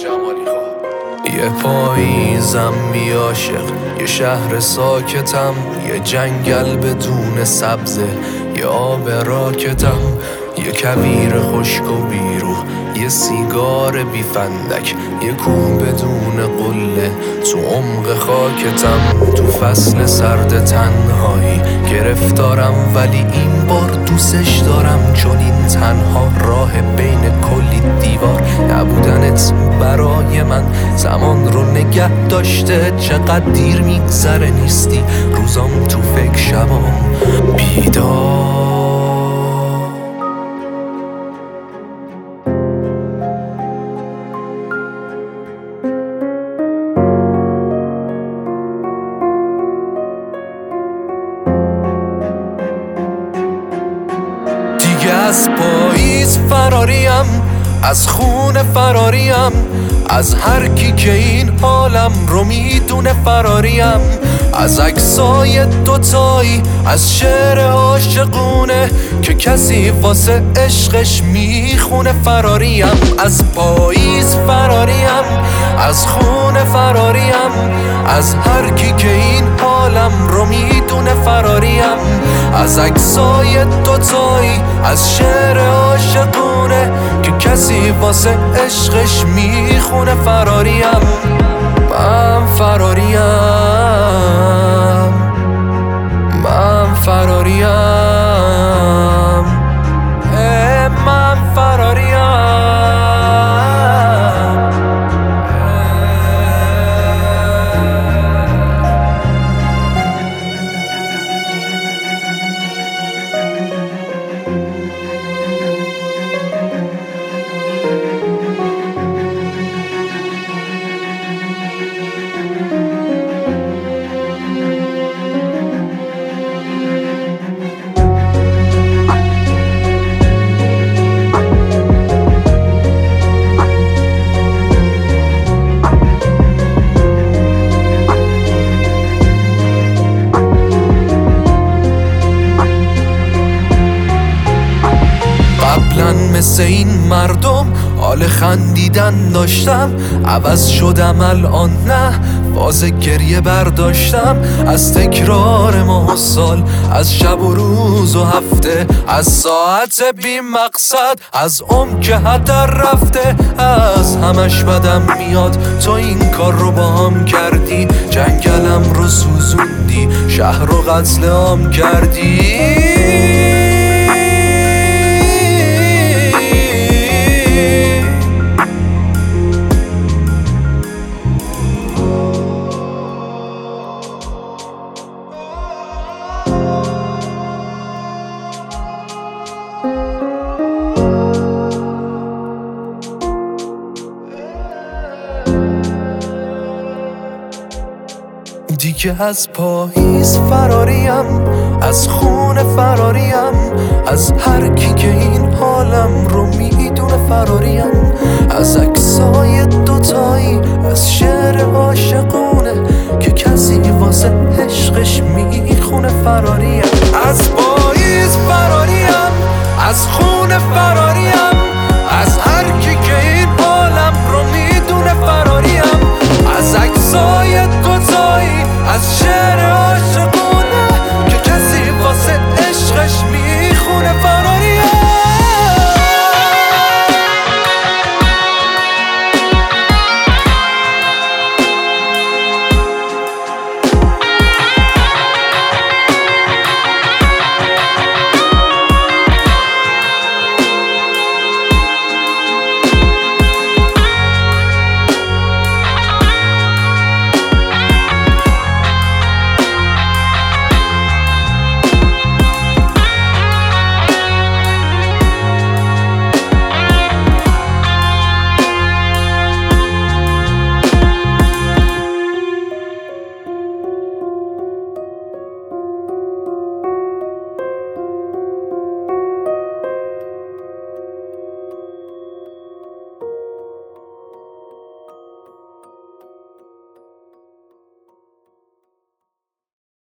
یه پاییزم بی عاشق، یه شهر ساکتم، یه جنگل بدون سبزه، یه آب راکتم، یه کویر خشک و بیروح، یه سیگار بی فندک، یه کوه بدون قله تو عمق خاکتم. تو فصل سرد تنهایی گرفتارم، ولی این بار دوستش دارم، چون این تنها راه بین کلی دیوار. نبودنت برای من زمان رو نگه داشته، چقدر دیر میگذره نیستی، روزام تو فکر شبام بیدار. از پاییز فراریم، از خون فراریم، از هر کی که این حالم رو میدونه فراریم، از عکسای دوتایی، از شعر عاشقونه که کسی واسه عشقش میخونه فراریم. از پاییز فراریم، از خون فراریم، از هر کی که این حالم رو میدونه فراریم، از عکسای دوتایی، از شعر عاشقونه که کسی واسه عشقش میخونه فراریم. من فراریم، من فراریم، من فراریم. مثل این مردم حال خندیدن داشتم، عوض شدم الان نه، باز گریه برداشتم. از تکرار ماه و سال، از شب و روز و هفته، از ساعت بی مقصد، از عمر که هدر رفته. از همش بدم میاد تو این کار رو با هم کردی، جنگلم رو سوزوندی، شهر رو قتل عام کردی. دیگه از پاییز فراریم، از خون فراریم، از هر کی که این حالم رو میدونه فراریم، از عکسای دوتایی، از شعر عاشقونه که کسی واسه عشقش میخونه فراریم.